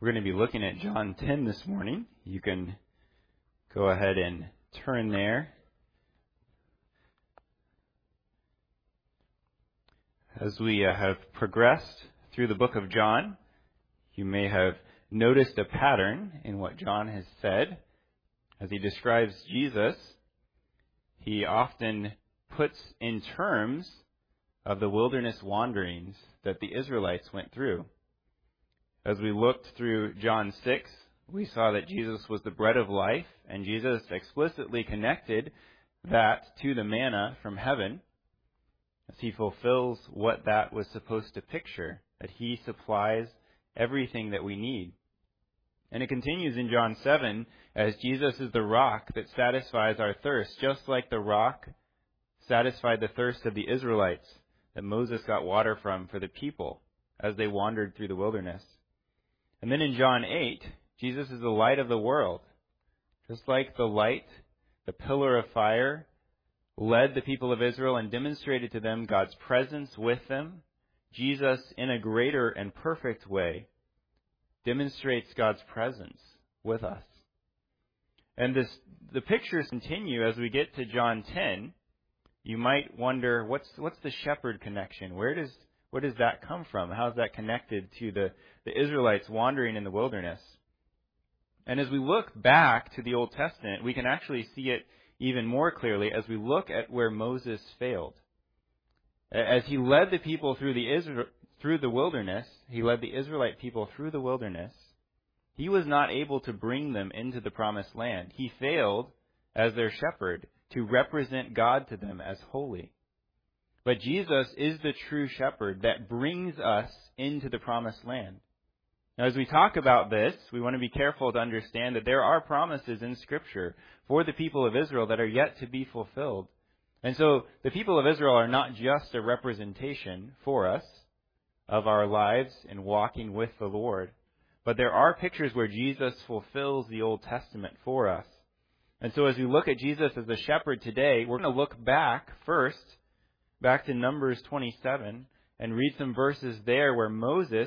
We're going to be looking at John 10 this morning. You can go ahead and turn there. As we have progressed through the book of John, you may have noticed a pattern in what John has said. As he describes Jesus, he often puts in terms of the wilderness wanderings that the Israelites went through. As we looked through John 6, we saw that Jesus was the bread of life, and Jesus explicitly connected that to the manna from heaven, as he fulfills what that was supposed to picture, that he supplies everything that we need. And it continues in John 7, as Jesus is the rock that satisfies our thirst, just like the rock satisfied the thirst of the Israelites that Moses got water from for the people as they wandered through the wilderness. And then in John 8, Jesus is the light of the world. Just like the light, the pillar of fire, led the people of Israel and demonstrated to them God's presence with them, Jesus, in a greater and perfect way, demonstrates God's presence with us. And the pictures continue as we get to John 10. You might wonder, what's the shepherd connection? Where does that come from? How is that connected to the Israelites wandering in the wilderness? And as we look back to the Old Testament, we can actually see it even more clearly as we look at where Moses failed. As he led the people through the wilderness, he led the Israelite people through the wilderness, he was not able to bring them into the promised land. He failed as their shepherd to represent God to them as holy. But Jesus is the true shepherd that brings us into the promised land. Now, as we talk about this, we want to be careful to understand that there are promises in Scripture for the people of Israel that are yet to be fulfilled. And so the people of Israel are not just a representation for us of our lives in walking with the Lord, but there are pictures where Jesus fulfills the Old Testament for us. And so as we look at Jesus as the shepherd today, we're going to look back to Numbers 27, and read some verses there where Moses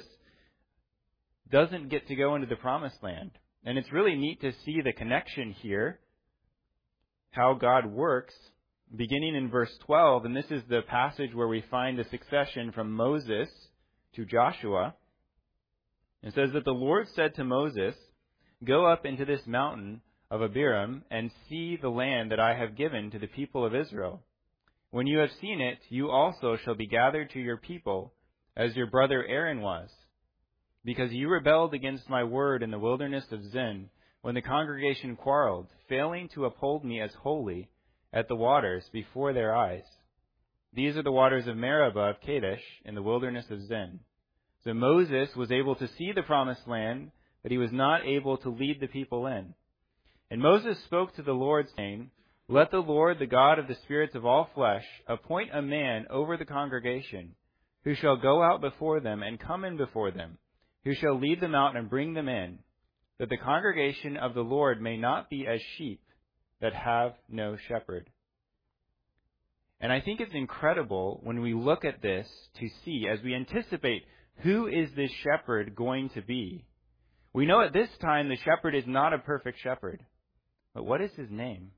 doesn't get to go into the promised land. And it's really neat to see the connection here, how God works, beginning in verse 12. And this is the passage where we find the succession from Moses to Joshua. It says that the Lord said to Moses, "Go up into this mountain of Abiram and see the land that I have given to the people of Israel. When you have seen it, you also shall be gathered to your people, as your brother Aaron was. Because you rebelled against my word in the wilderness of Zin, when the congregation quarreled, failing to uphold me as holy at the waters before their eyes. These are the waters of Meribah of Kadesh in the wilderness of Zin." So Moses was able to see the promised land, but he was not able to lead the people in. And Moses spoke to the Lord, saying, "Let the Lord, the God of the spirits of all flesh, appoint a man over the congregation, who shall go out before them and come in before them, who shall lead them out and bring them in, that the congregation of the Lord may not be as sheep that have no shepherd." And I think it's incredible when we look at this to see, as we anticipate, who is this shepherd going to be? We know at this time the shepherd is not a perfect shepherd. But what is his name?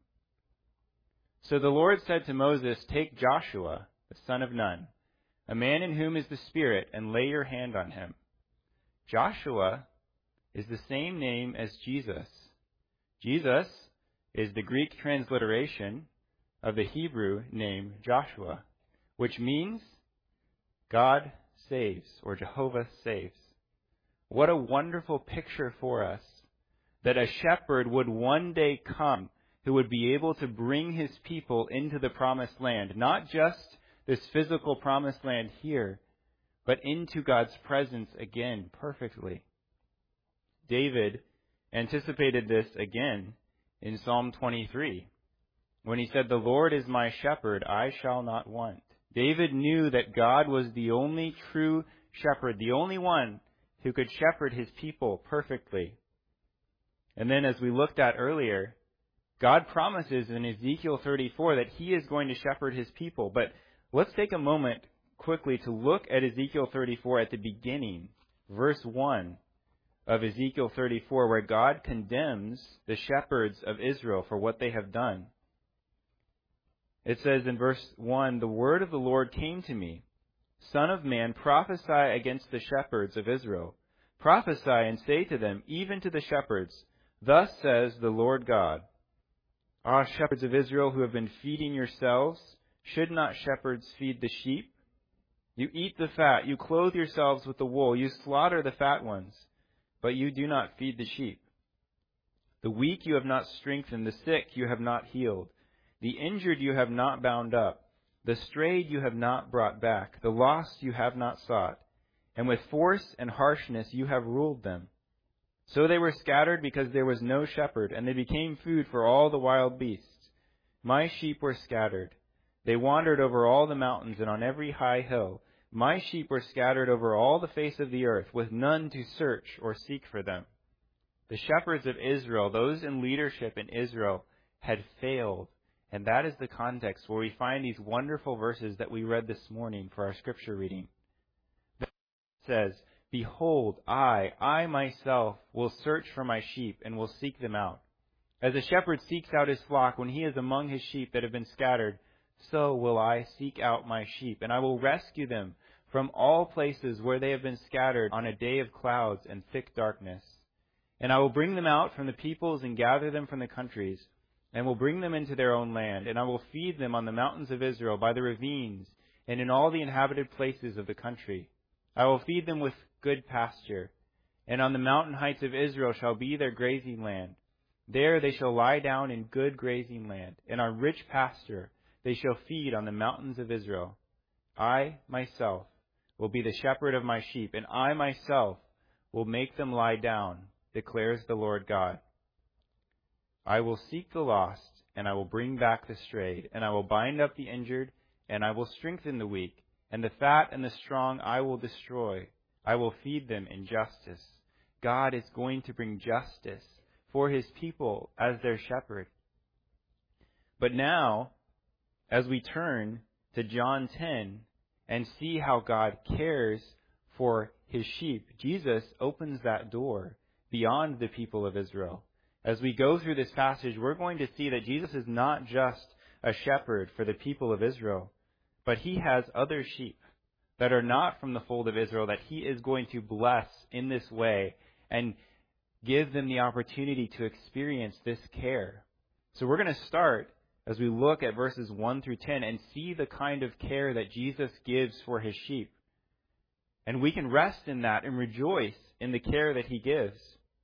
So the Lord said to Moses, "Take Joshua, the son of Nun, a man in whom is the Spirit, and lay your hand on him." Joshua is the same name as Jesus. Jesus is the Greek transliteration of the Hebrew name Joshua, which means God saves, or Jehovah saves. What a wonderful picture for us, that a shepherd would one day come who would be able to bring his people into the promised land, not just this physical promised land here, but into God's presence again perfectly. David anticipated this again in Psalm 23, when he said, "The Lord is my shepherd, I shall not want." David knew that God was the only true shepherd, the only one who could shepherd his people perfectly. And then, as we looked at earlier, God promises in Ezekiel 34 that he is going to shepherd his people. But let's take a moment quickly to look at Ezekiel 34 at the beginning, verse 1 of Ezekiel 34, where God condemns the shepherds of Israel for what they have done. It says in verse 1, "The word of the Lord came to me, Son of man, prophesy against the shepherds of Israel. Prophesy and say to them, even to the shepherds, Thus says the Lord God, Ah, shepherds of Israel who have been feeding yourselves, should not shepherds feed the sheep? You eat the fat, you clothe yourselves with the wool, you slaughter the fat ones, but you do not feed the sheep. The weak you have not strengthened, the sick you have not healed, the injured you have not bound up, the strayed you have not brought back, the lost you have not sought, and with force and harshness you have ruled them. So they were scattered because there was no shepherd, and they became food for all the wild beasts. My sheep were scattered. They wandered over all the mountains and on every high hill. My sheep were scattered over all the face of the earth, with none to search or seek for them." The shepherds of Israel, those in leadership in Israel, had failed. And that is the context where we find these wonderful verses that we read this morning for our scripture reading. It says, "Behold, I myself will search for my sheep and will seek them out. As a shepherd seeks out his flock when he is among his sheep that have been scattered, so will I seek out my sheep, and I will rescue them from all places where they have been scattered on a day of clouds and thick darkness. And I will bring them out from the peoples and gather them from the countries, and will bring them into their own land, and I will feed them on the mountains of Israel, by the ravines, and in all the inhabited places of the country. I will feed them with good pasture, and on the mountain heights of Israel shall be their grazing land. There they shall lie down in good grazing land, and on rich pasture they shall feed on the mountains of Israel. I myself will be the shepherd of my sheep, and I myself will make them lie down, declares the Lord God. I will seek the lost, and I will bring back the strayed, and I will bind up the injured, and I will strengthen the weak, and the fat and the strong I will destroy. I will feed them in justice." God is going to bring justice for his people as their shepherd. But now, as we turn to John 10 and see how God cares for his sheep, Jesus opens that door beyond the people of Israel. As we go through this passage, we're going to see that Jesus is not just a shepherd for the people of Israel, but he has other sheep that are not from the fold of Israel that he is going to bless in this way and give them the opportunity to experience this care. So we're going to start as we look at verses 1 through 10 and see the kind of care that Jesus gives for his sheep. And we can rest in that and rejoice in the care that he gives.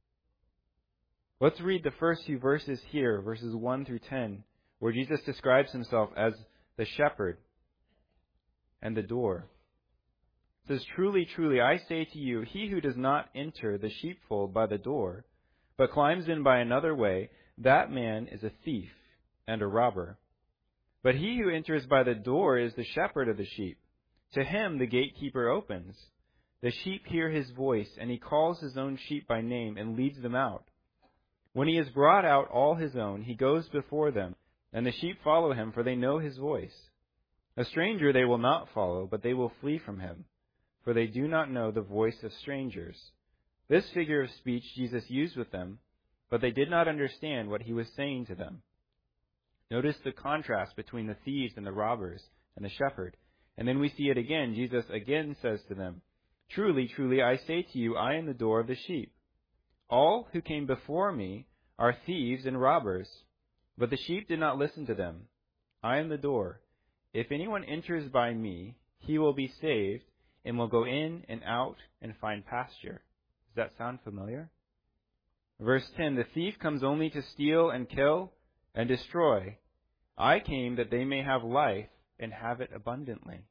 Let's read the first few verses here, verses 1 through 10, where Jesus describes himself as the shepherd and the door. It says, "Truly, truly, I say to you, he who does not enter the sheepfold by the door, but climbs in by another way, that man is a thief and a robber. But he who enters by the door is the shepherd of the sheep. To him the gatekeeper opens. The sheep hear his voice, and he calls his own sheep by name and leads them out. When he has brought out all his own, he goes before them, and the sheep follow him, for they know his voice. A stranger they will not follow, but they will flee from him, for they do not know the voice of strangers." This figure of speech Jesus used with them, but they did not understand what he was saying to them. Notice the contrast between the thieves and the robbers and the shepherd. And then we see it again. Jesus again says to them, "Truly, truly, I say to you, I am the door of the sheep. All who came before me are thieves and robbers, but the sheep did not listen to them. I am the door. If anyone enters by me, he will be saved and will go in and out and find pasture." Does that sound familiar? Verse 10, "The thief comes only to steal and kill and destroy. I came that they may have life and have it abundantly."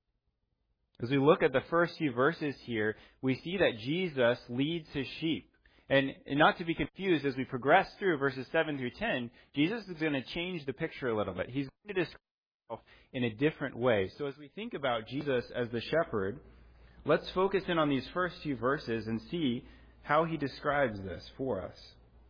As we look at the first few verses here, we see that Jesus leads his sheep. And not to be confused, as we progress through verses 7 through 10, Jesus is going to change the picture a little bit. He's going to describe himself in a different way. So as we think about Jesus as the shepherd, let's focus in on these first few verses and see how he describes this for us.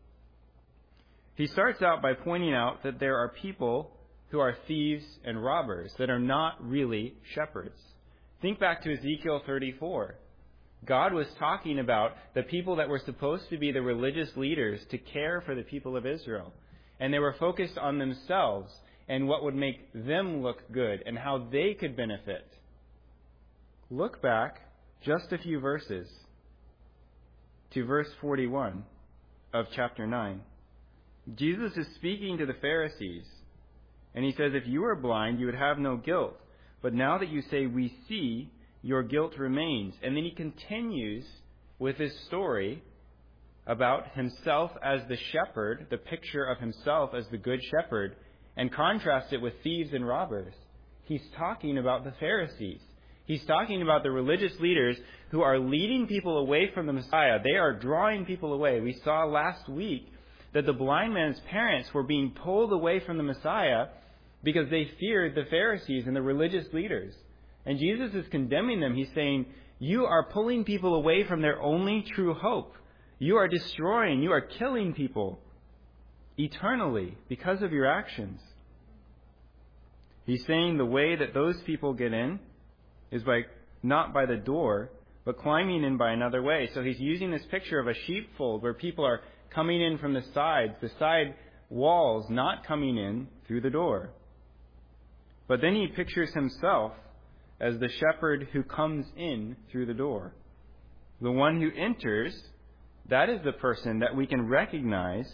He starts out by pointing out that there are people who are thieves and robbers that are not really shepherds. Think back to Ezekiel 34. God was talking about the people that were supposed to be the religious leaders to care for the people of Israel. And they were focused on themselves and what would make them look good and how they could benefit. Look back just a few verses to verse 41 of chapter 9. Jesus is speaking to the Pharisees, and he says, if you were blind, you would have no guilt. But now that you say, we see, your guilt remains. And then he continues with his story about himself as the shepherd, the picture of himself as the good shepherd, and contrasts it with thieves and robbers. He's talking about the Pharisees. He's talking about the religious leaders who are leading people away from the Messiah. They are drawing people away. We saw last week that the blind man's parents were being pulled away from the Messiah because they feared the Pharisees and the religious leaders. And Jesus is condemning them. He's saying, you are pulling people away from their only true hope. You are destroying, you are killing people eternally because of your actions. He's saying the way that those people get in is not by the door, but climbing in by another way. So he's using this picture of a sheepfold where people are coming in from the sides, the side walls, not coming in through the door. But then he pictures himself as the shepherd who comes in through the door. The one who enters, that is the person that we can recognize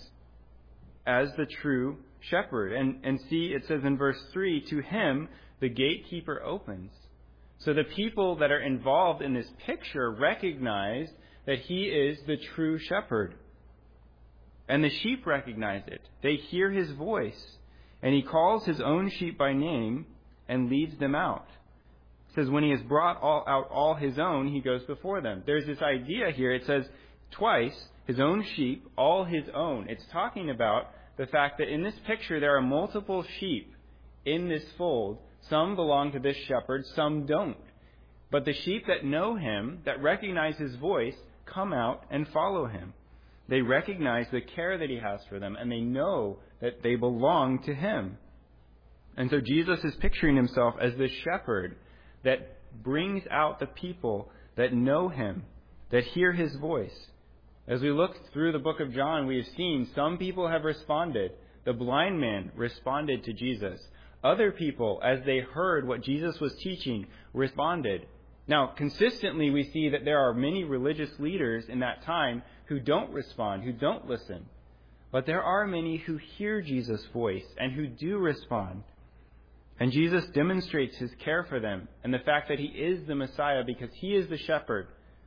as the true shepherd. And see, it says in verse 3, to him the gatekeeper opens. So the people that are involved in this picture recognize that he is the true shepherd. And the sheep recognize it. They hear his voice. And he calls his own sheep by name and leads them out. It says when he has brought out all his own, he goes before them. There's this idea here. It says twice, his own sheep, all his own. It's talking about the fact that in this picture there are multiple sheep in this fold. Some belong to this shepherd, some don't. But the sheep that know him, that recognize his voice, come out and follow him. They recognize the care that he has for them, and they know that they belong to him. And so Jesus is picturing himself as the shepherd that brings out the people that know him, that hear his voice. As we look through the book of John, we have seen some people have responded. The blind man responded to Jesus. Other people, as they heard what Jesus was teaching, responded. Now, consistently, we see that there are many religious leaders in that time who don't respond, who don't listen. But there are many who hear Jesus' voice and who do respond. And Jesus demonstrates his care for them and the fact that he is the Messiah because he is the shepherd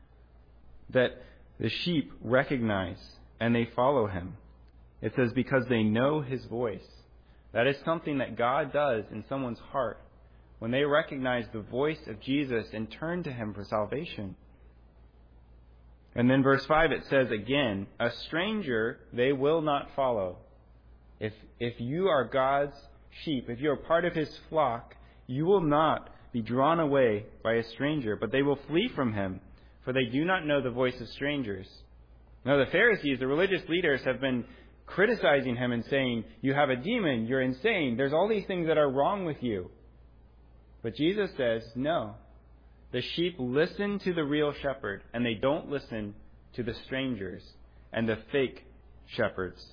that the sheep recognize and they follow him. It says because they know his voice. That is something that God does in someone's heart when they recognize the voice of Jesus and turn to him for salvation. And then verse 5, it says again, a stranger they will not follow. If you are God's sheep, if you are part of his flock, you will not be drawn away by a stranger, but they will flee from him, for they do not know the voice of strangers. Now the Pharisees, the religious leaders, have been criticizing him and saying, you have a demon, you're insane, there's all these things that are wrong with you. But Jesus says, no. The sheep listen to the real shepherd, and they don't listen to the strangers and the fake shepherds.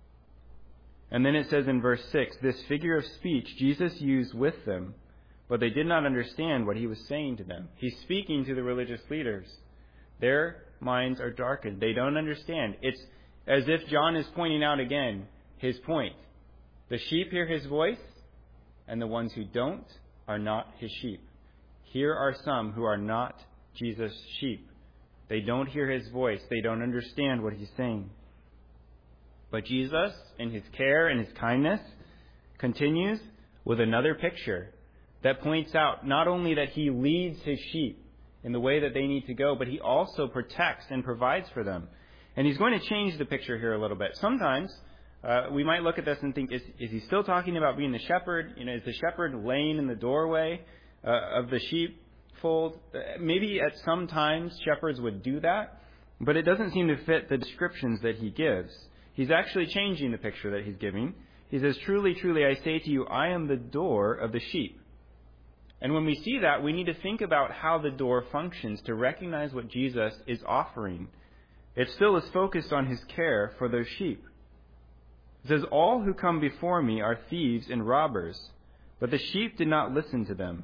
And then it says in verse 6, this figure of speech Jesus used with them, but they did not understand what he was saying to them. He's speaking to the religious leaders. Their minds are darkened. They don't understand. It's as if John is pointing out again his point. The sheep hear his voice, and the ones who don't are not his sheep. Here are some who are not Jesus' sheep. They don't hear his voice. They don't understand what he's saying. But Jesus, in his care and his kindness, continues with another picture that points out not only that he leads his sheep in the way that they need to go, but he also protects and provides for them. And he's going to change the picture here a little bit. Sometimes we might look at this and think, is he still talking about being the shepherd? Is the shepherd laying in the doorway of the sheepfold? Maybe at some times shepherds would do that, but it doesn't seem to fit the descriptions that he gives. He's actually changing the picture that he's giving. He says, truly, truly, I say to you, I am the door of the sheep. And when we see that, we need to think about how the door functions to recognize what Jesus is offering. It still is focused on his care for those sheep. It says, "All who come before me are thieves and robbers, but the sheep did not listen to them."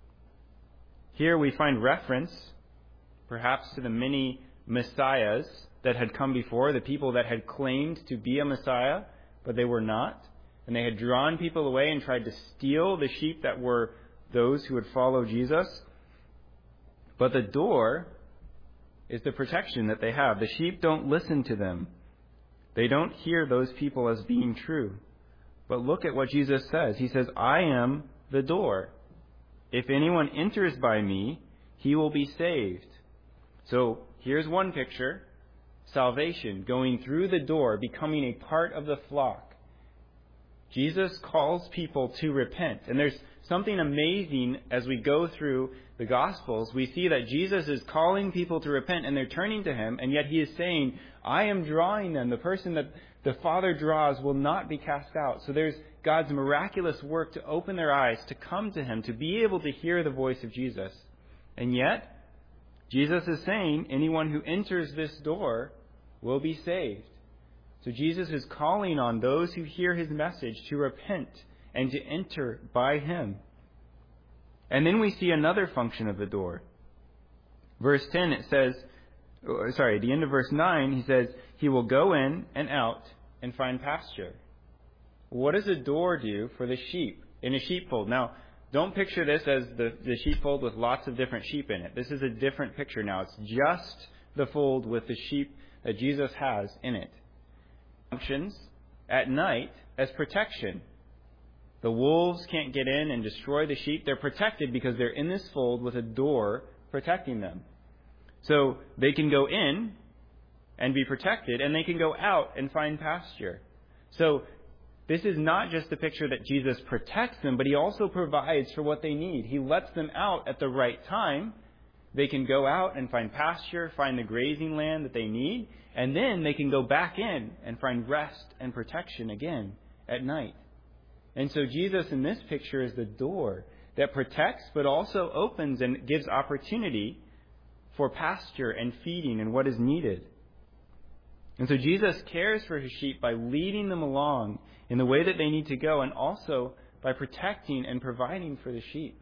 Here we find reference, perhaps, to the many messiahs that had come before, the people that had claimed to be a messiah, but they were not. And they had drawn people away and tried to steal the sheep that were those who would follow Jesus. But the door is the protection that they have. The sheep don't listen to them. They don't hear those people as being true. But look at what Jesus says. He says, "I am the door. If anyone enters by me, he will be saved." So here's one picture. Salvation, going through the door, becoming a part of the flock. Jesus calls people to repent. And there's something amazing as we go through the Gospels. We see that Jesus is calling people to repent and they're turning to him, and yet he is saying, "I am drawing them. The person that the Father draws will not be cast out." So there's God's miraculous work to open their eyes, to come to him, to be able to hear the voice of Jesus. And yet, Jesus is saying anyone who enters this door will be saved. So Jesus is calling on those who hear his message to repent and to enter by him. And then we see another function of the door. Verse 10, it says, at the end of verse 9, he says, "He will go in and out and find pasture." What does a door do for the sheep in a sheepfold? Now, don't picture this as the sheepfold with lots of different sheep in it. This is a different picture now. It's just the fold with the sheep that Jesus has in it. Functions at night as protection. The wolves can't get in and destroy the sheep. They're protected because they're in this fold with a door protecting them. So they can go in and be protected, and they can go out and find pasture. So this is not just a picture that Jesus protects them, but he also provides for what they need. He lets them out at the right time. They can go out and find pasture, find the grazing land that they need, and then they can go back in and find rest and protection again at night. And so Jesus in this picture is the door that protects but also opens and gives opportunity for pasture and feeding and what is needed. And so Jesus cares for his sheep by leading them along in the way that they need to go, and also by protecting and providing for the sheep.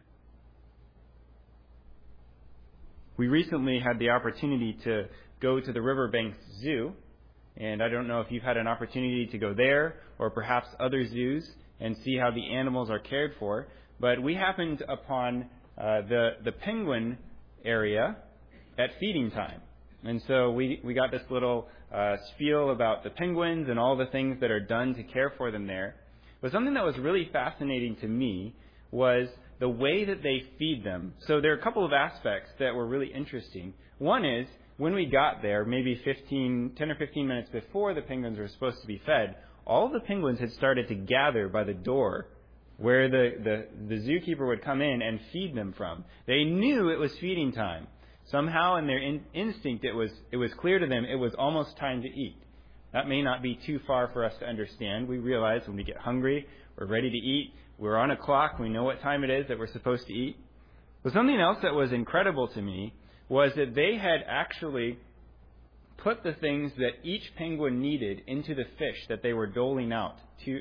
We recently had the opportunity to go to the Riverbanks Zoo, and I don't know if you've had an opportunity to go there or perhaps other zoos and see how the animals are cared for, but we happened upon the penguin area at feeding time. And so we got this little spiel about the penguins and all the things that are done to care for them there. But something that was really fascinating to me was the way that they feed them. So there are a couple of aspects that were really interesting. One is, when we got there, maybe 10 or 15 minutes before the penguins were supposed to be fed, all of the penguins had started to gather by the door where the zookeeper would come in and feed them from. They knew it was feeding time. Somehow in their instinct it was clear to them it was almost time to eat. That may not be too far for us to understand. We realize when we get hungry, we're ready to eat, we're on a clock, we know what time it is that we're supposed to eat. But something else that was incredible to me was that they had actually put the things that each penguin needed into the fish that they were doling out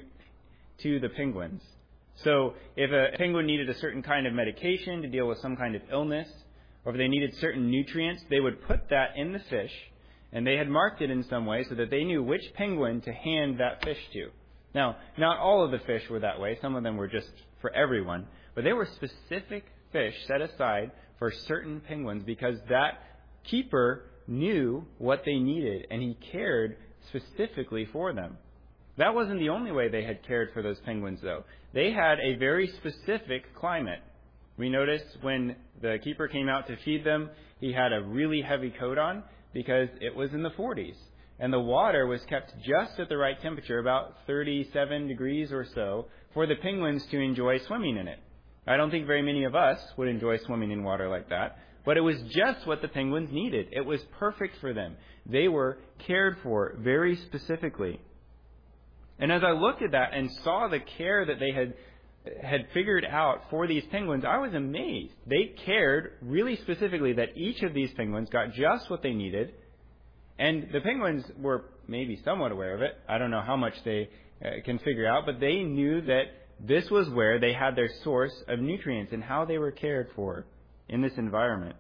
to the penguins. So if a penguin needed a certain kind of medication to deal with some kind of illness, or if they needed certain nutrients, they would put that in the fish, and they had marked it in some way so that they knew which penguin to hand that fish to. Now, not all of the fish were that way. Some of them were just for everyone. But there were specific fish set aside for certain penguins because that keeper knew what they needed, and he cared specifically for them. That wasn't the only way they had cared for those penguins, though. They had a very specific climate. We noticed when the keeper came out to feed them, he had a really heavy coat on because it was in the 40s. And the water was kept just at the right temperature, about 37 degrees or so, for the penguins to enjoy swimming in it. I don't think very many of us would enjoy swimming in water like that, but it was just what the penguins needed. It was perfect for them. They were cared for very specifically. And as I looked at that and saw the care that they had had figured out for these penguins, I was amazed. They cared really specifically that each of these penguins got just what they needed. And the penguins were maybe somewhat aware of it. I don't know how much they can figure out, but they knew that this was where they had their source of nutrients and how they were cared for in this environment.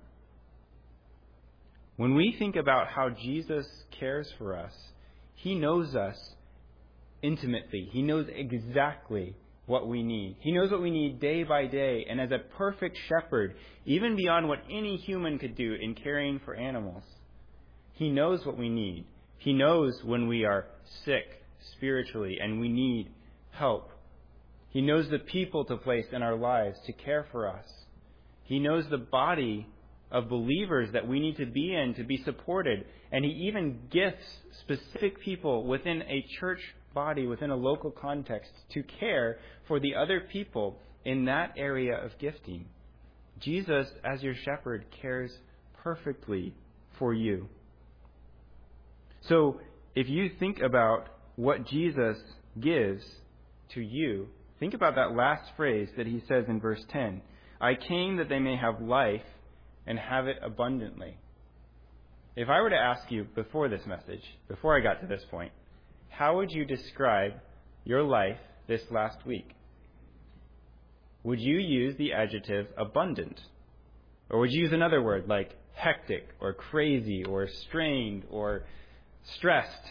When we think about how Jesus cares for us, He knows us intimately. He knows exactly what we need. He knows what we need day by day. And as a perfect shepherd, even beyond what any human could do in caring for animals, He knows what we need. He knows when we are sick spiritually and we need help. He knows the people to place in our lives to care for us. He knows the body of believers that we need to be in to be supported. And He even gifts specific people within a church body, within a local context, to care for the other people in that area of gifting. Jesus, as your shepherd, cares perfectly for you. So, if you think about what Jesus gives to you, think about that last phrase that He says in verse 10. I came that they may have life and have it abundantly. If I were to ask you before this message, before I got to this point, how would you describe your life this last week? Would you use the adjective abundant? Or would you use another word like hectic or crazy or strained or stressed?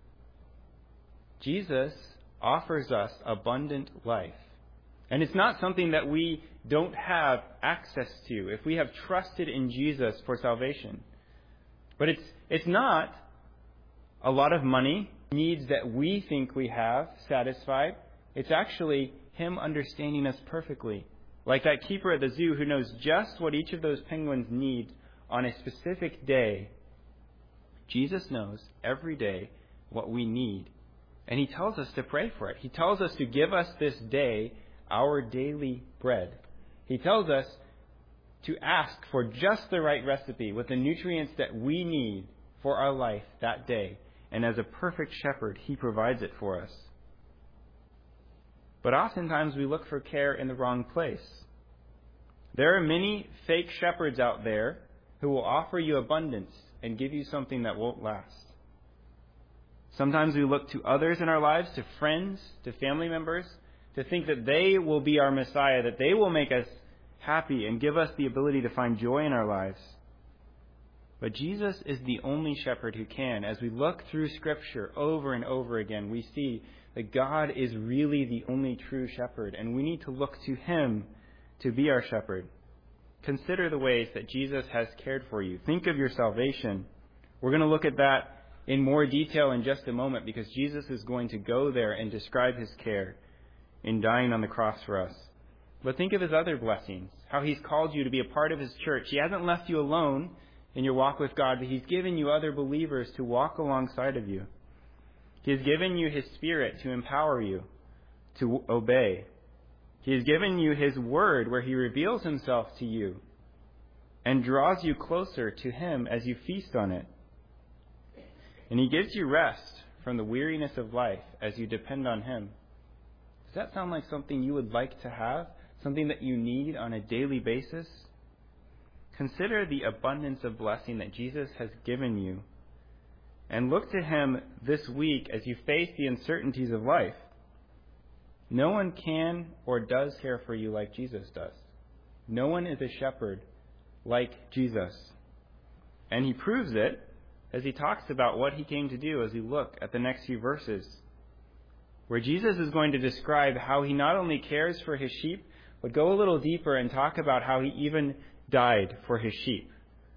Jesus offers us abundant life. And it's not something that we don't have access to if we have trusted in Jesus for salvation. But it's not a lot of money, needs that we think we have satisfied. It's actually Him understanding us perfectly. Like that keeper at the zoo who knows just what each of those penguins need on a specific day. Jesus knows every day what we need. And He tells us to pray for it. He tells us to give us this day our daily bread. He tells us to ask for just the right recipe with the nutrients that we need for our life that day. And as a perfect shepherd, He provides it for us. But oftentimes we look for care in the wrong place. There are many fake shepherds out there who will offer you abundance and give you something that won't last. Sometimes we look to others in our lives, to friends, to family members, to think that they will be our Messiah, that they will make us happy and give us the ability to find joy in our lives. But Jesus is the only shepherd who can. As we look through Scripture over and over again, we see that God is really the only true shepherd, and we need to look to Him to be our shepherd. Consider the ways that Jesus has cared for you. Think of your salvation. We're going to look at that in more detail in just a moment, because Jesus is going to go there and describe His care in dying on the cross for us. But think of His other blessings, how He's called you to be a part of His church. He hasn't left you alone in your walk with God, but He's given you other believers to walk alongside of you. He has given you His Spirit to empower you to obey. He has given you His Word where He reveals Himself to you and draws you closer to Him as you feast on it. And He gives you rest from the weariness of life as you depend on Him. Does that sound like something you would like to have? Something that you need on a daily basis? Consider the abundance of blessing that Jesus has given you. And look to Him this week as you face the uncertainties of life. No one can or does care for you like Jesus does. No one is a shepherd like Jesus. And He proves it as He talks about what He came to do as we look at the next few verses, where Jesus is going to describe how He not only cares for His sheep, but go a little deeper and talk about how He even died for His sheep.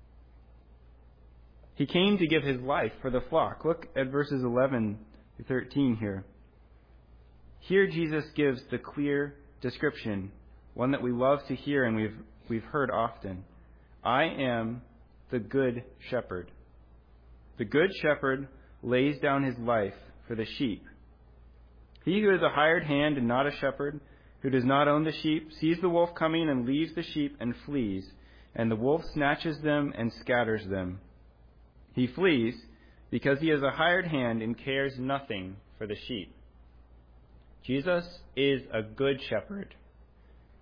He came to give His life for the flock. Look at verses 11 to 13 here. Here Jesus gives the clear description, one that we love to hear and we've heard often. I am the good shepherd. The good shepherd lays down his life for the sheep. He who is a hired hand and not a shepherd, who does not own the sheep, sees the wolf coming and leaves the sheep and flees, and the wolf snatches them and scatters them. He flees because he is a hired hand and cares nothing for the sheep. Jesus is a good shepherd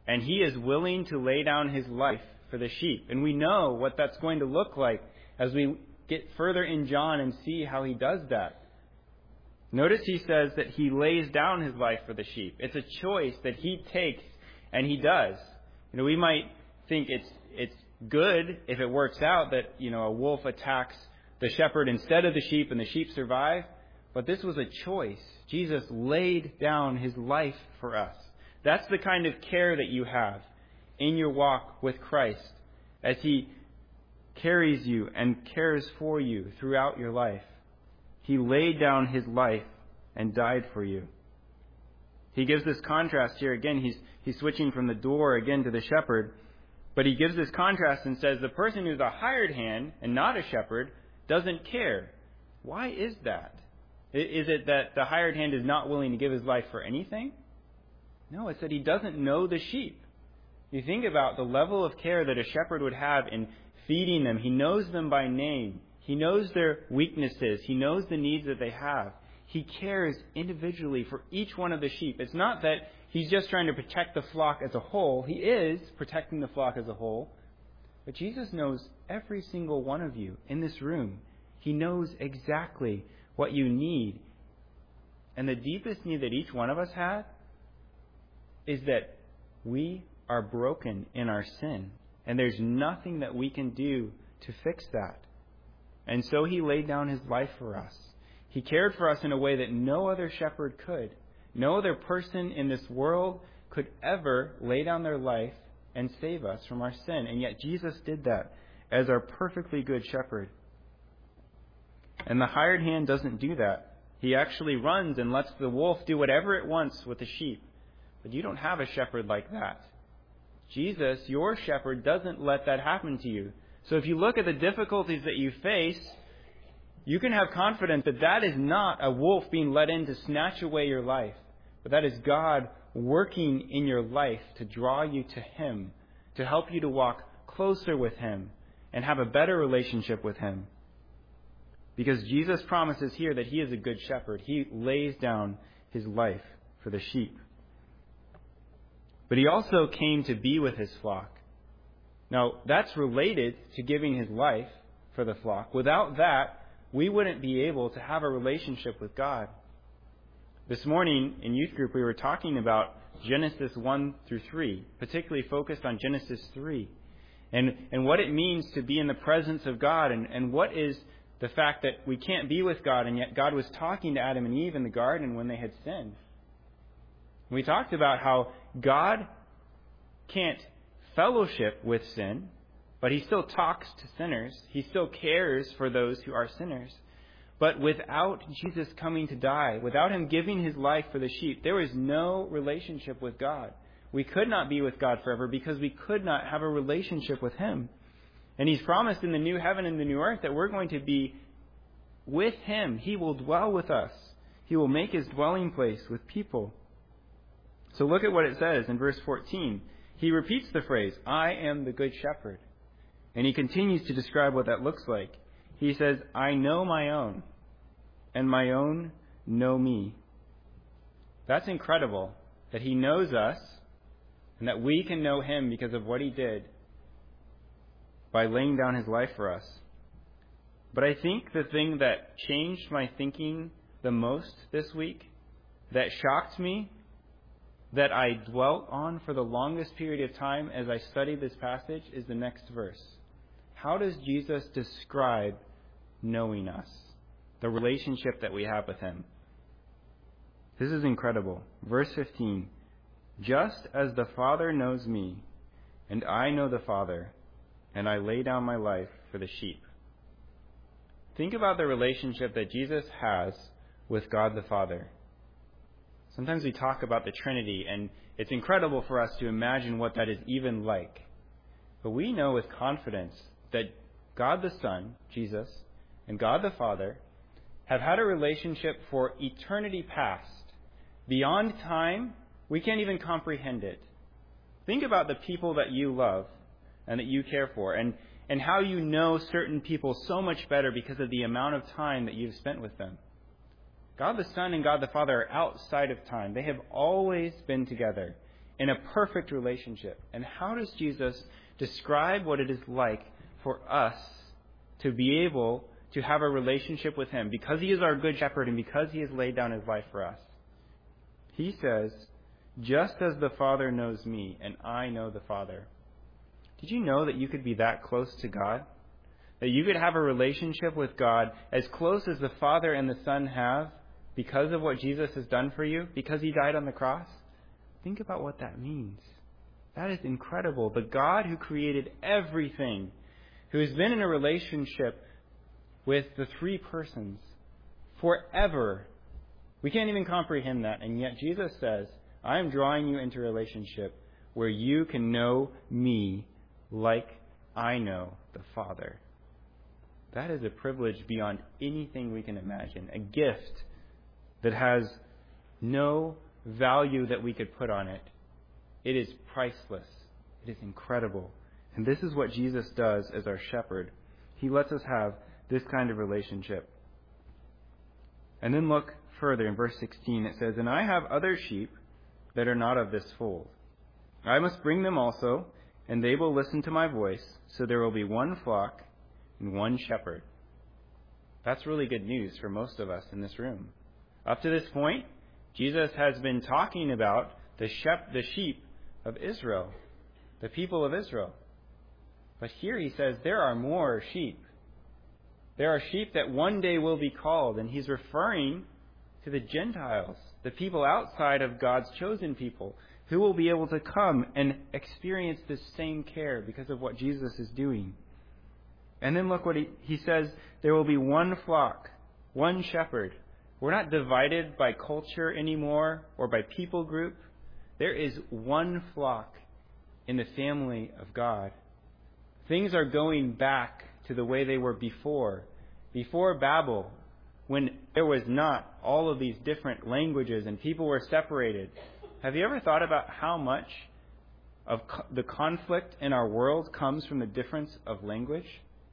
And he is willing to lay down his life for the sheep. And we know what that's going to look like as we get further in John and see how he does that. Notice he says that he lays down his life for the sheep. It's a choice that he takes, and he does. We might think it's good if it works out that, a wolf attacks the shepherd instead of the sheep and the sheep survive. But this was a choice. Jesus laid down his life for us. That's the kind of care that you have in your walk with Christ as he carries you and cares for you throughout your life. He laid down his life and died for you. He gives this contrast here. Again, he's switching from the door again to the shepherd. But he gives this contrast and says the person who's a hired hand and not a shepherd doesn't care. Why is that? Is it that the hired hand is not willing to give his life for anything? No, it's that he doesn't know the sheep. You think about the level of care that a shepherd would have in feeding them. He knows them by name. He knows their weaknesses. He knows the needs that they have. He cares individually for each one of the sheep. It's not that he's just trying to protect the flock as a whole. He is protecting the flock as a whole. But Jesus knows every single one of you in this room. He knows exactly what you need. And the deepest need that each one of us has is that we are broken in our sin. And there's nothing that we can do to fix that. And so he laid down his life for us. He cared for us in a way that no other shepherd could. No other person in this world could ever lay down their life and save us from our sin. And yet Jesus did that as our perfectly good shepherd. And the hired hand doesn't do that. He actually runs and lets the wolf do whatever it wants with the sheep. But you don't have a shepherd like that. Jesus, your shepherd, doesn't let that happen to you. So if you look at the difficulties that you face, you can have confidence that that is not a wolf being let in to snatch away your life, but that is God working in your life to draw you to him, to help you to walk closer with him and have a better relationship with him. Because Jesus promises here that he is a good shepherd. He lays down his life for the sheep. But he also came to be with his flock. Now, that's related to giving his life for the flock. Without that, we wouldn't be able to have a relationship with God. This morning in youth group, we were talking about Genesis 1 through 3, particularly focused on Genesis 3, and what it means to be in the presence of God, and what is the fact that we can't be with God, and yet God was talking to Adam and Eve in the garden when they had sinned. We talked about how God can't fellowship with sin, but he still talks to sinners. He still cares for those who are sinners. But without Jesus coming to die, without him giving his life for the sheep, there is no relationship with God. We could not be with God forever because we could not have a relationship with him. And he's promised in the new heaven and the new earth that we're going to be with him. He will dwell with us. He will make his dwelling place with people. So look at what it says in verse 14. He repeats the phrase, I am the good shepherd. And he continues to describe what that looks like. He says, I know my own, and my own know me. That's incredible, that he knows us, and that we can know him because of what he did by laying down his life for us. But I think the thing that changed my thinking the most this week, that shocked me, that I dwelt on for the longest period of time as I studied this passage, is the next verse. How does Jesus describe knowing us? The relationship that we have with him. This is incredible. Verse 15. Just as the Father knows me, and I know the Father, and I lay down my life for the sheep. Think about the relationship that Jesus has with God the Father. Sometimes we talk about the Trinity, and it's incredible for us to imagine what that is even like. But we know with confidence that God the Son, Jesus, and God the Father have had a relationship for eternity past. Beyond time, we can't even comprehend it. Think about the people that you love and that you care for, and how you know certain people so much better because of the amount of time that you've spent with them. God the Son and God the Father are outside of time. They have always been together. in a perfect relationship. And how does Jesus describe what it is like for us to be able to have a relationship with him because he is our good shepherd and because he has laid down his life for us? He says, just as the Father knows me and I know the Father. Did you know that you could be that close to God? That you could have a relationship with God as close as the Father and the Son have because of what Jesus has done for you, because he died on the cross? Think about what that means. That is incredible. The God who created everything, who has been in a relationship with the three persons forever. We can't even comprehend that. And yet Jesus says, I am drawing you into a relationship where you can know me like I know the Father. That is a privilege beyond anything we can imagine. A gift that has no value that we could put on it. It is priceless. It is incredible. And this is what Jesus does as our shepherd. He lets us have this kind of relationship. And then look further in verse 16. It says, and I have other sheep that are not of this fold. I must bring them also, and they will listen to my voice, so there will be one flock and one shepherd. That's really good news for most of us in this room. Up to this point, Jesus has been talking about the sheep of Israel, the people of Israel. But here he says there are more sheep. There are sheep that one day will be called, and he's referring to the Gentiles, the people outside of God's chosen people, who will be able to come and experience this same care because of what Jesus is doing. And then look what he says, there will be one flock, one shepherd. We're not divided by culture anymore or by people group. There is one flock in the family of God. Things are going back to the way they were before Babel, when there was not all of these different languages and people were separated. Have you ever thought about how much of the conflict in our world comes from the difference of language?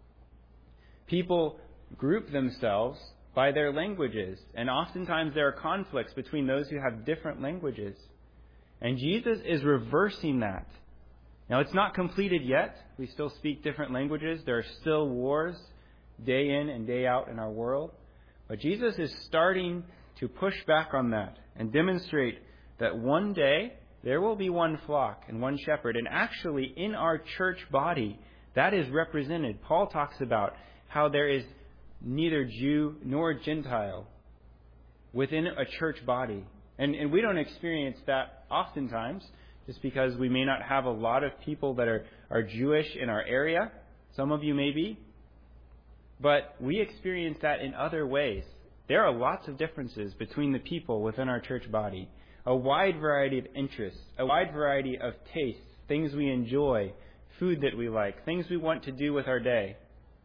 People group themselves by their languages, and oftentimes there are conflicts between those who have different languages. And Jesus is reversing that. Now, it's not completed yet. We still speak different languages. There are still wars day in and day out in our world. But Jesus is starting to push back on that and demonstrate that one day there will be one flock and one shepherd. And actually, in our church body, that is represented. Paul talks about how there is neither Jew nor Gentile within a church body. And we don't experience that oftentimes, just because we may not have a lot of people that are Jewish in our area. Some of you may be. But we experience that in other ways. There are lots of differences between the people within our church body. A wide variety of interests, a wide variety of tastes, things we enjoy, food that we like, things we want to do with our day.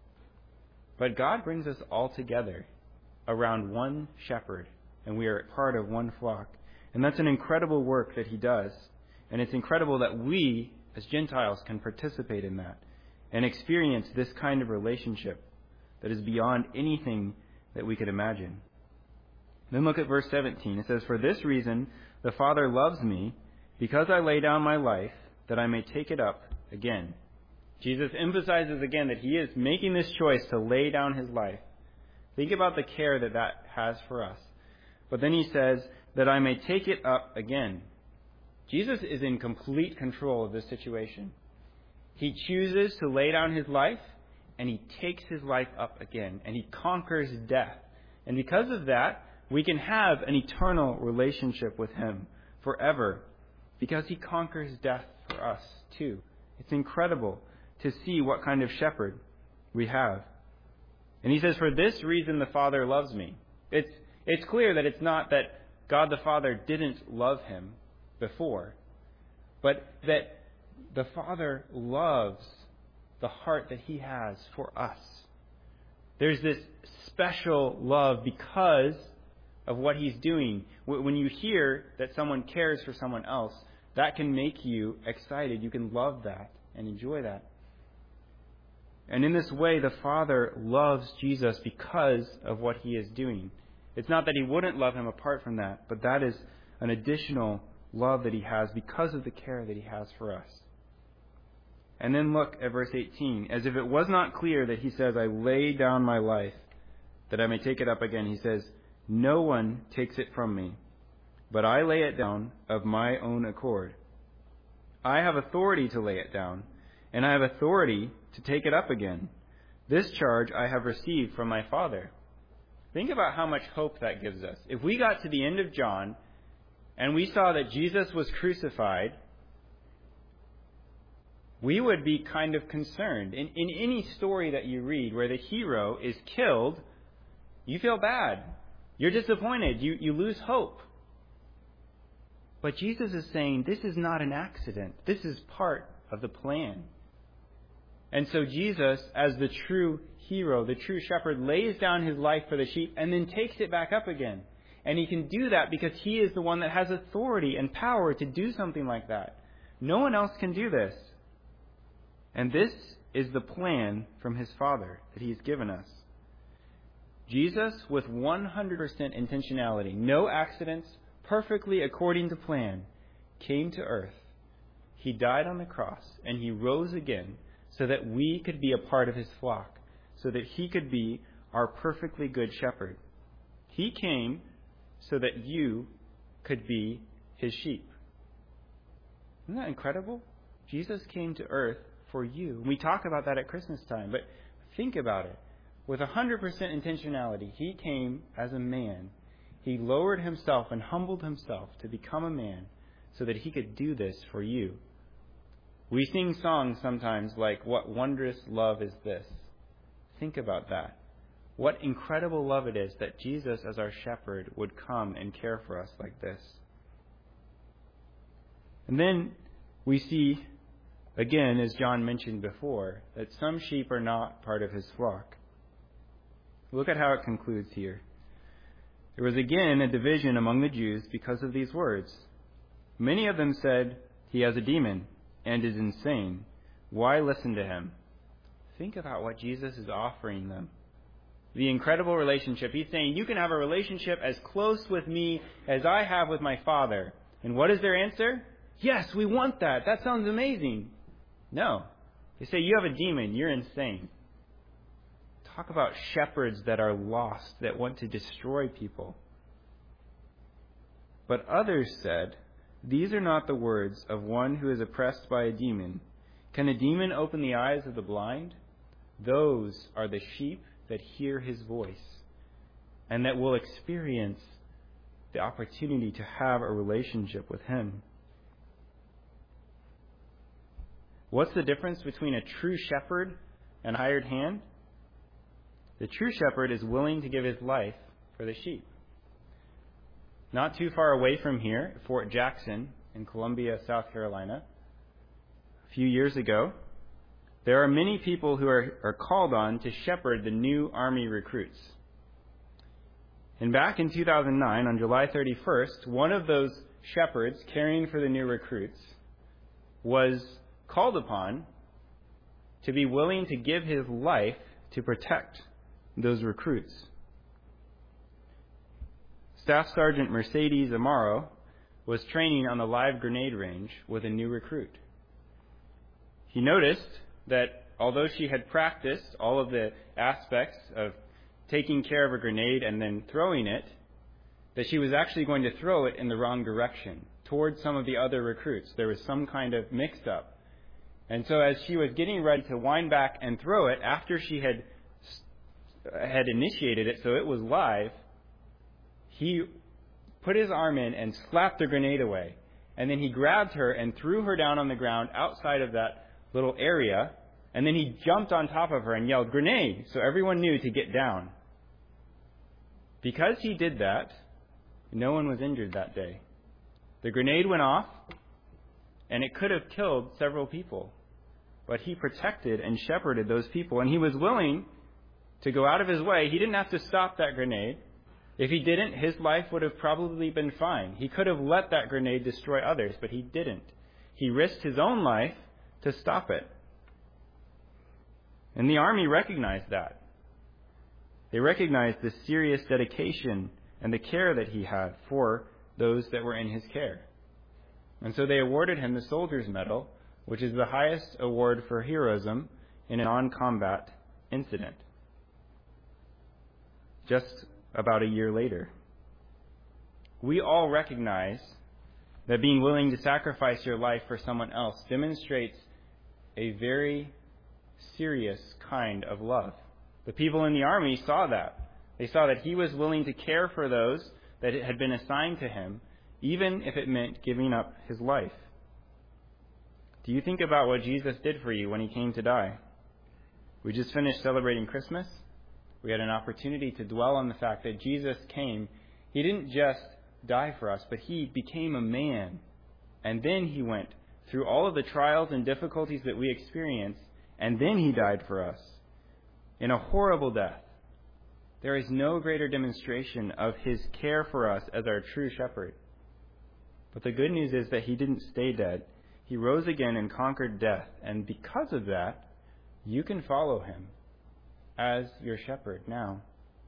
But God brings us all together around one shepherd, and we are part of one flock. And that's an incredible work that he does. And it's incredible that we, as Gentiles, can participate in that and experience this kind of relationship that is beyond anything that we could imagine. Then look at verse 17. It says, for this reason the Father loves me, because I lay down my life, that I may take it up again. Jesus emphasizes again that he is making this choice to lay down his life. Think about the care that that has for us. But then he says, that I may take it up again. Jesus is in complete control of this situation. He chooses to lay down his life, and he takes his life up again, and he conquers death. And because of that, we can have an eternal relationship with him forever, because he conquers death for us too. It's incredible to see what kind of shepherd we have. And he says, for this reason the Father loves me. It's clear that it's not that God the Father didn't love him before, but that the Father loves the heart that he has for us. There's this special love because of what he's doing. When you hear that someone cares for someone else, that can make you excited. You can love that and enjoy that. And in this way, the Father loves Jesus because of what he is doing. It's not that he wouldn't love him apart from that, but that is an additional love that he has, because of the care that he has for us. And then look at verse 18. As if it was not clear that he says, I lay down my life that I may take it up again. He says, no one takes it from me, but I lay it down of my own accord. I have authority to lay it down, and I have authority to take it up again. This charge I have received from my Father. Think about how much hope that gives us. If we got to the end of John and we saw that Jesus was crucified, we would be kind of concerned. In any story that you read where the hero is killed, you feel bad. You're disappointed. You lose hope. But Jesus is saying this is not an accident. This is part of the plan. And so Jesus, as the true hero, the true shepherd, lays down his life for the sheep and then takes it back up again. And he can do that because he is the one that has authority and power to do something like that. No one else can do this. And this is the plan from his Father that he's given us. Jesus, with 100% intentionality, no accidents, perfectly according to plan, came to earth. He died on the cross and he rose again so that we could be a part of his flock, so that he could be our perfectly good shepherd. He came so that you could be his sheep. Isn't that incredible? Jesus came to earth for you. We talk about that at Christmas time, but think about it. With 100% intentionality, he came as a man. He lowered himself and humbled himself to become a man so that he could do this for you. We sing songs sometimes like, what wondrous love is this? Think about that. What incredible love it is that Jesus, as our shepherd, would come and care for us like this. And then we see, again, as John mentioned before, that some sheep are not part of his flock. Look at how it concludes here. There was again a division among the Jews because of these words. Many of them said, he has a demon and is insane. Why listen to him? Think about what Jesus is offering them. The incredible relationship. He's saying, you can have a relationship as close with me as I have with my Father. And what is their answer? Yes, we want that. That sounds amazing. No. They say, you have a demon. You're insane. Talk about shepherds that are lost, that want to destroy people. But others said, these are not the words of one who is oppressed by a demon. Can a demon open the eyes of the blind? Those are the sheep that hear his voice and that will experience the opportunity to have a relationship with him. What's the difference between a true shepherd and a hired hand? The true shepherd is willing to give his life for the sheep. Not too far away from here, Fort Jackson in Columbia, South Carolina, a few years ago, there are many people who are called on to shepherd the new Army recruits. And back in 2009, on July 31st, one of those shepherds caring for the new recruits was called upon to be willing to give his life to protect those recruits. Staff Sergeant Mercedes Amaro was training on the live grenade range with a new recruit. He noticed that although she had practiced all of the aspects of taking care of a grenade and then throwing it, that she was actually going to throw it in the wrong direction, towards some of the other recruits. There was some kind of mix-up. And so as she was getting ready to wind back and throw it, after she had initiated it so it was live, he put his arm in and slapped the grenade away. And then he grabbed her and threw her down on the ground outside of that little area. And then he jumped on top of her and yelled, "Grenade!" So everyone knew to get down. Because he did that, no one was injured that day. The grenade went off, and it could have killed several people. But he protected and shepherded those people. And he was willing to go out of his way. He didn't have to stop that grenade. If he didn't, his life would have probably been fine. He could have let that grenade destroy others, but he didn't. He risked his own life to stop it. And the Army recognized that. They recognized the serious dedication and the care that he had for those that were in his care. And so they awarded him the Soldier's Medal, which is the highest award for heroism in a non-combat incident, just about a year later. We all recognize that being willing to sacrifice your life for someone else demonstrates a very serious kind of love. The people in the army saw that. They saw that he was willing to care for those that had been assigned to him, even if it meant giving up his life. Do you think about what Jesus did for you when he came to die? We just finished celebrating Christmas. We had an opportunity to dwell on the fact that Jesus came. He didn't just die for us, but he became a man. And then he went through all of the trials and difficulties that we experience, and then he died for us in a horrible death. There is no greater demonstration of his care for us as our true shepherd. But the good news is that he didn't stay dead. He rose again and conquered death. And because of that, you can follow him as your shepherd now.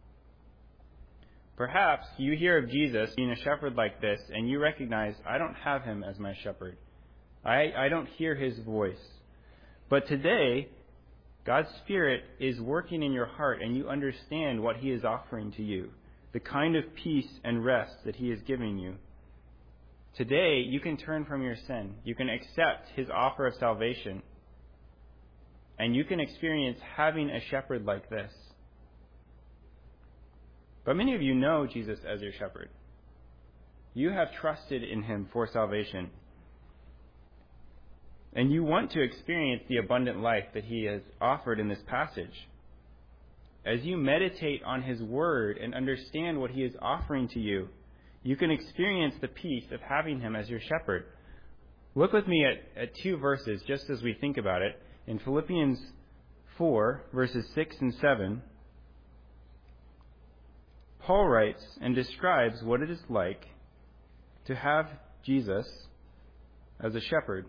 Perhaps you hear of Jesus being a shepherd like this, and you recognize, I don't have him as my shepherd. I don't hear his voice. But today, God's Spirit is working in your heart, and you understand what he is offering to you, the kind of peace and rest that he is giving you. Today, you can turn from your sin. You can accept his offer of salvation. And you can experience having a shepherd like this. But many of you know Jesus as your shepherd. You have trusted in him for salvation. And you want to experience the abundant life that he has offered in this passage. As you meditate on his word and understand what he is offering to you, you can experience the peace of having him as your shepherd. Look with me at two verses just as we think about it. In Philippians 4, verses 6 and 7, Paul writes and describes what it is like to have Jesus as a shepherd.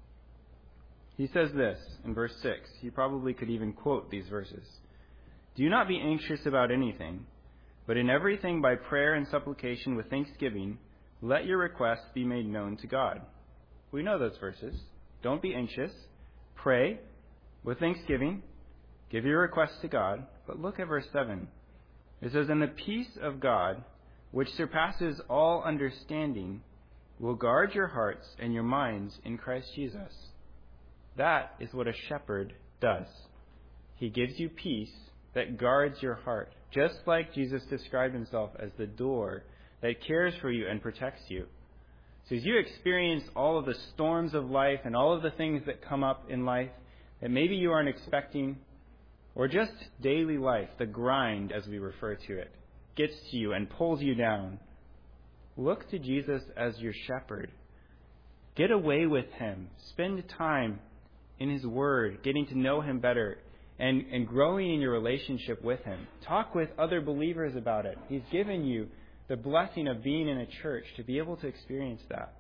He says this in verse 6. You probably could even quote these verses. Do not be anxious about anything, but in everything by prayer and supplication with thanksgiving, let your requests be made known to God. We know those verses. Don't be anxious. Pray with thanksgiving. Give your requests to God. But look at verse 7. It says, and the peace of God, which surpasses all understanding, will guard your hearts and your minds in Christ Jesus. That is what a shepherd does. He gives you peace that guards your heart, just like Jesus described himself as the door that cares for you and protects you. So as you experience all of the storms of life and all of the things that come up in life that maybe you aren't expecting, or just daily life, the grind as we refer to it, gets to you and pulls you down, look to Jesus as your shepherd. Get away with him. Spend time in his word, getting to know him better, and growing in your relationship with him. Talk with other believers about it. He's given you the blessing of being in a church to be able to experience that.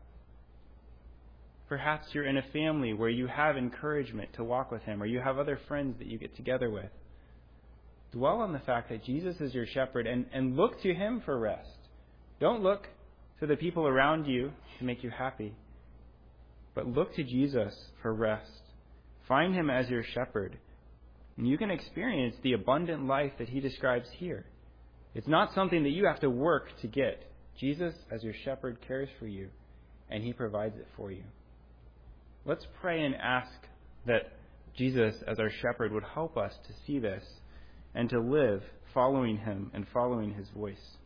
Perhaps you're in a family where you have encouragement to walk with him, or you have other friends that you get together with. Dwell on the fact that Jesus is your shepherd and look to him for rest. Don't look to the people around you to make you happy, but look to Jesus for rest. Find him as your shepherd, and you can experience the abundant life that he describes here. It's not something that you have to work to get. Jesus, as your shepherd, cares for you, and he provides it for you. Let's pray and ask that Jesus, as our shepherd, would help us to see this and to live following him and following his voice.